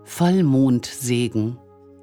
Vollmondsegen.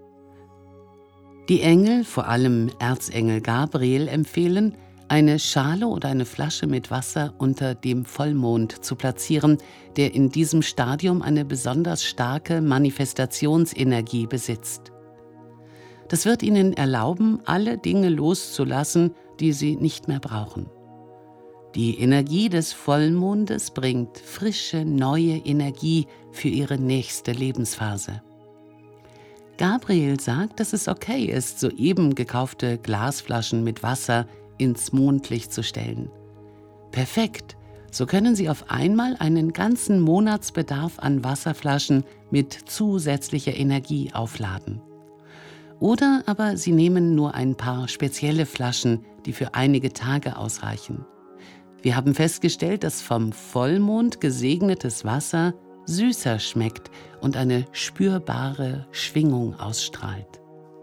Die Engel, vor allem Erzengel Gabriel, empfehlen, eine Schale oder eine Flasche mit Wasser unter dem Vollmond zu platzieren, der in diesem Stadium eine besonders starke Manifestationsenergie besitzt. Das wird ihnen erlauben, alle Dinge loszulassen, die sie nicht mehr brauchen. Die Energie des Vollmondes bringt frische, neue Energie für ihre nächste Lebensphase. Gabriel sagt, dass es okay ist, soeben gekaufte Glasflaschen mit Wasser ins Mondlicht zu stellen. Perfekt, so können Sie auf einmal einen ganzen Monatsbedarf an Wasserflaschen mit zusätzlicher Energie aufladen. Oder aber Sie nehmen nur ein paar spezielle Flaschen, die für einige Tage ausreichen. Wir haben festgestellt, dass vom Vollmond gesegnetes Wasser süßer schmeckt und eine spürbare Schwingung ausstrahlt.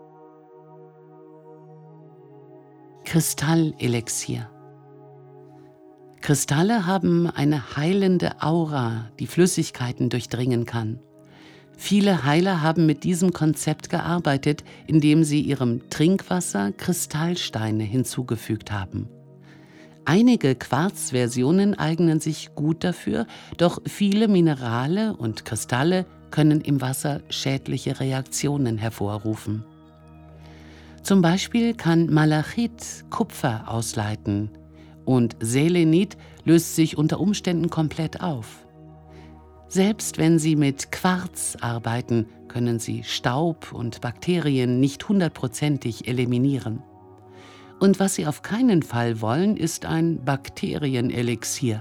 Kristallelixier. Kristalle haben eine heilende Aura, die Flüssigkeiten durchdringen kann. Viele Heiler haben mit diesem Konzept gearbeitet, indem sie ihrem Trinkwasser Kristallsteine hinzugefügt haben. Einige Quarzversionen eignen sich gut dafür, doch viele Minerale und Kristalle können im Wasser schädliche Reaktionen hervorrufen. Zum Beispiel kann Malachit Kupfer ausleiten und Selenit löst sich unter Umständen komplett auf. Selbst wenn Sie mit Quarz arbeiten, können Sie Staub und Bakterien nicht 100%ig eliminieren. Und was Sie auf keinen Fall wollen, ist ein Bakterienelixier.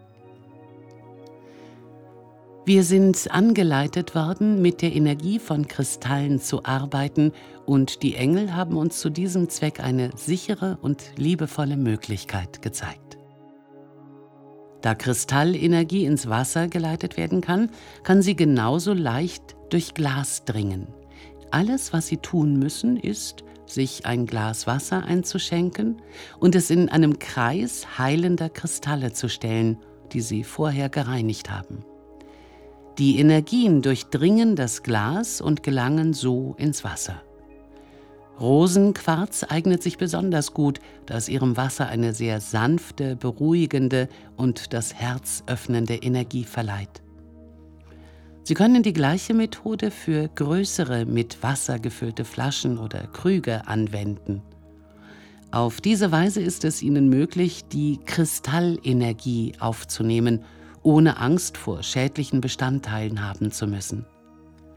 Wir sind angeleitet worden, mit der Energie von Kristallen zu arbeiten, und die Engel haben uns zu diesem Zweck eine sichere und liebevolle Möglichkeit gezeigt. Da Kristallenergie ins Wasser geleitet werden kann, kann sie genauso leicht durch Glas dringen. Alles, was Sie tun müssen, ist, sich ein Glas Wasser einzuschenken und es in einem Kreis heilender Kristalle zu stellen, die Sie vorher gereinigt haben. Die Energien durchdringen das Glas und gelangen so ins Wasser. Rosenquarz eignet sich besonders gut, da es ihrem Wasser eine sehr sanfte, beruhigende und das Herz öffnende Energie verleiht. Sie können die gleiche Methode für größere, mit Wasser gefüllte Flaschen oder Krüge anwenden. Auf diese Weise ist es Ihnen möglich, die Kristallenergie aufzunehmen, ohne Angst vor schädlichen Bestandteilen haben zu müssen.